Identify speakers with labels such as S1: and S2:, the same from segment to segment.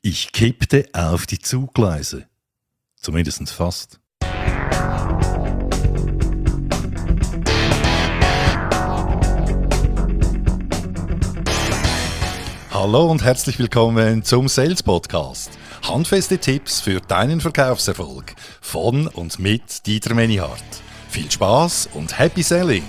S1: Ich kippte auf die Zuggleise. Zumindest fast. Hallo und herzlich willkommen zum Sales Podcast. Handfeste Tipps für deinen Verkaufserfolg von und mit Dieter Menihardt. Viel Spaß und Happy Selling!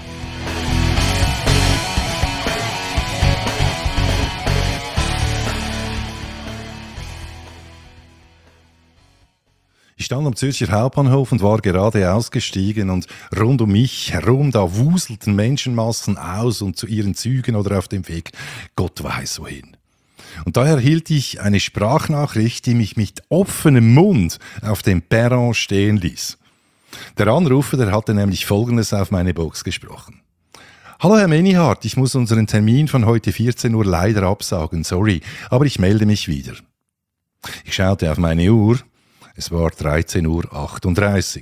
S1: Ich stand am Zürcher Hauptbahnhof und war gerade ausgestiegen und rund um mich herum, da wuselten Menschenmassen aus und zu ihren Zügen oder auf dem Weg, Gott weiß wohin. Und da erhielt ich eine Sprachnachricht, die mich mit offenem Mund auf dem Perron stehen ließ. Der Anrufer, der hatte nämlich Folgendes auf meine Box gesprochen. Hallo Herr Menihardt, ich muss unseren Termin von heute 14 Uhr leider absagen, sorry, aber ich melde mich wieder. Ich schaute auf meine Uhr. Es war 13.38 Uhr.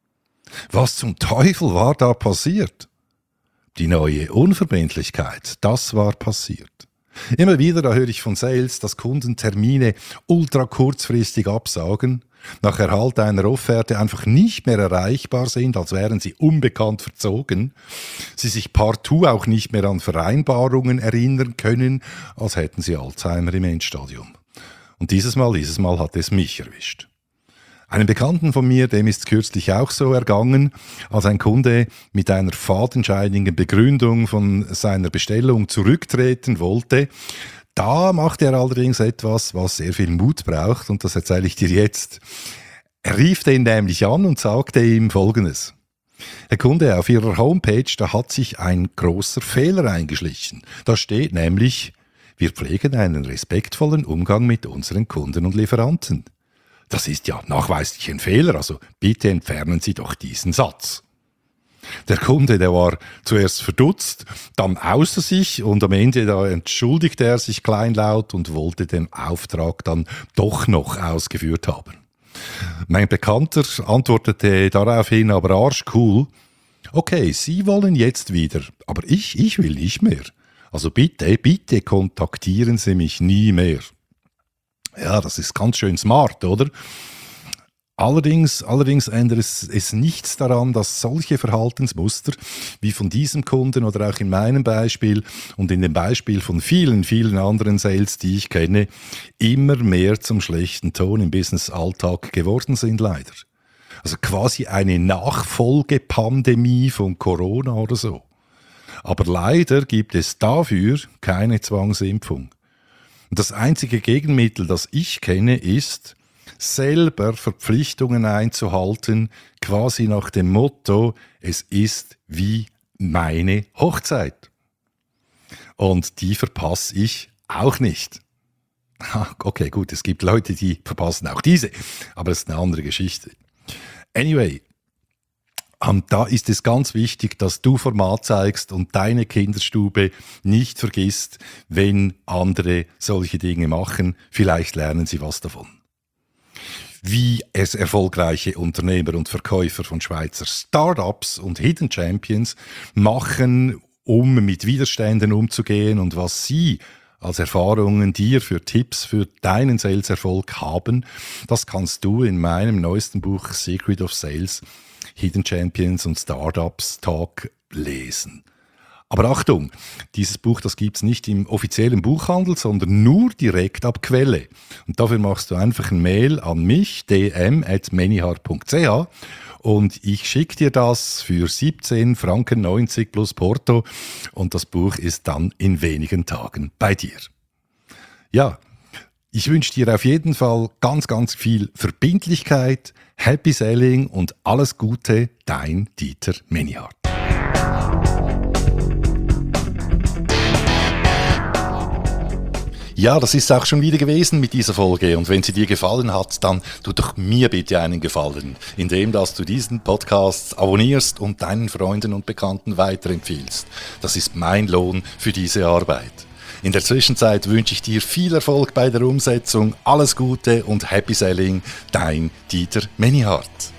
S1: Was zum Teufel war da passiert? Die neue Unverbindlichkeit, das war passiert. Immer wieder, da höre ich von Sales, dass Kunden Termine ultra kurzfristig absagen, nach Erhalt einer Offerte einfach nicht mehr erreichbar sind, als wären sie unbekannt verzogen, sie sich partout auch nicht mehr an Vereinbarungen erinnern können, als hätten sie Alzheimer im Endstadium. Und dieses Mal hat es mich erwischt. Einem Bekannten von mir, dem ist kürzlich auch so ergangen, als ein Kunde mit einer fadenscheinigen Begründung von seiner Bestellung zurücktreten wollte. Da machte er allerdings etwas, was sehr viel Mut braucht, und das erzähle ich dir jetzt. Er rief den nämlich an und sagte ihm Folgendes. Herr Kunde, auf Ihrer Homepage, da hat sich ein großer Fehler eingeschlichen. Da steht nämlich, wir pflegen einen respektvollen Umgang mit unseren Kunden und Lieferanten. Das ist ja nachweislich ein Fehler, also bitte entfernen Sie doch diesen Satz. Der Kunde, der war zuerst verdutzt, dann außer sich und am Ende da entschuldigte er sich kleinlaut und wollte den Auftrag dann doch noch ausgeführt haben. Mein Bekannter antwortete daraufhin aber arschcool, okay, Sie wollen jetzt wieder, aber ich will nicht mehr. Also bitte kontaktieren Sie mich nie mehr. Ja, das ist ganz schön smart, oder? Allerdings ändert es nichts daran, dass solche Verhaltensmuster, wie von diesem Kunden oder auch in meinem Beispiel und in dem Beispiel von vielen, vielen anderen Sales, die ich kenne, immer mehr zum schlechten Ton im Business-Alltag geworden sind, leider. Also quasi eine Nachfolgepandemie von Corona oder so. Aber leider gibt es dafür keine Zwangsimpfung. Und das einzige Gegenmittel, das ich kenne, ist, selber Verpflichtungen einzuhalten, quasi nach dem Motto, es ist wie meine Hochzeit. Und die verpasse ich auch nicht. Okay, gut, es gibt Leute, die verpassen auch diese, aber das ist eine andere Geschichte. Anyway, da ist es ganz wichtig, dass du Format zeigst und deine Kinderstube nicht vergisst, wenn andere solche Dinge machen. Vielleicht lernen sie was davon. Wie es erfolgreiche Unternehmer und Verkäufer von Schweizer Startups und Hidden Champions machen, um mit Widerständen umzugehen und was sie als Erfahrungen dir für Tipps für deinen Sales-Erfolg haben, das kannst du in meinem neuesten Buch Secret of Sales Hidden Champions und Startups Talk lesen. Aber Achtung, dieses Buch, das gibt's nicht im offiziellen Buchhandel, sondern nur direkt ab Quelle. Und dafür machst du einfach ein Mail an mich, dm@menihardt.ch, und ich schicke dir das für 17,90 Franken plus Porto und das Buch ist dann in wenigen Tagen bei dir. Ja, ich wünsche dir auf jeden Fall ganz, ganz viel Verbindlichkeit, Happy Selling und alles Gute, dein Dieter Menihardt. Ja, das ist auch schon wieder gewesen mit dieser Folge und wenn sie dir gefallen hat, dann tu doch mir bitte einen Gefallen, indem dass du diesen Podcast abonnierst und deinen Freunden und Bekannten weiterempfiehlst. Das ist mein Lohn für diese Arbeit. In der Zwischenzeit wünsche ich dir viel Erfolg bei der Umsetzung, alles Gute und Happy Selling, dein Dieter Menihardt.